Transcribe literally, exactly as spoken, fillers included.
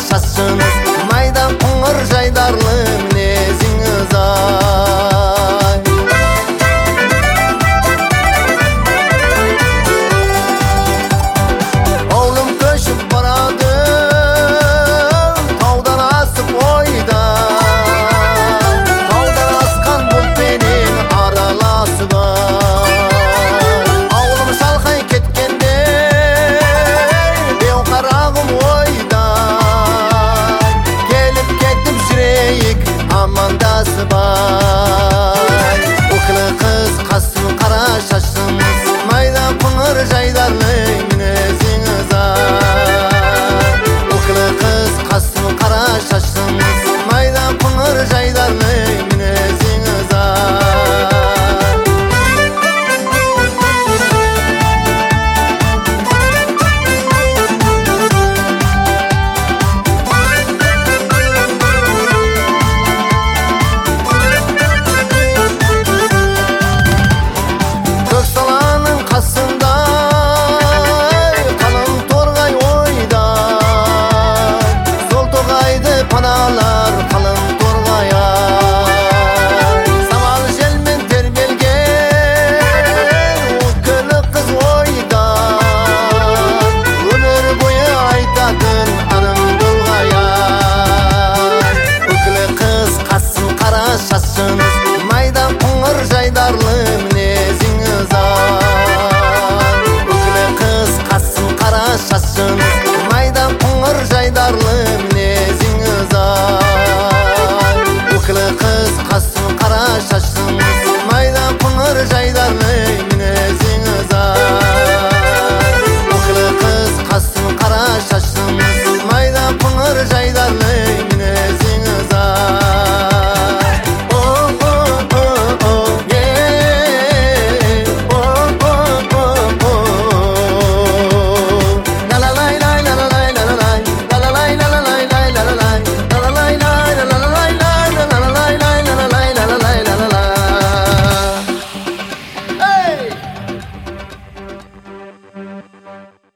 шашыңыз, майда қоңыр жайдарлы мінезіңіз ай. Oğlum көшіп барады таудан асып ойда, таудан асқан бұлтпенен араласып ай. Ауылым шалқай кеткенде беу қарағым ойда, келіп кетіп жүрейік амандасып ай. Өкілі қыз қасым қара шашыңыз, майда қоңыр жайдарлы мінезіңіз ай. Өкілі қыз қасым қара шашыңыз, майда қоңыр жайдарлы мінезіңіз ай. Көксаланың қасында қалың торғай ойда, сол тоғайды паналар қалың торғай ай. Самал желмен тербелген өкілі қыз ойда, өмір бойы айтатын аным болғай ай. Өкілі қыз қасым қара шашыңыз, майда қоңыр жайдарлы мінезіңіз ай. Өкілі қыз қасым қара шашыңыз, майда қоңыр жайдарлы мінезіңіз ай. Өкілі қыз қасым қара шашыңыз, майда қоңыр жайдарлы мінезіңіз ай. Өкілі қыз қасым қара шашыңыз, майда қоңыр жайдарлы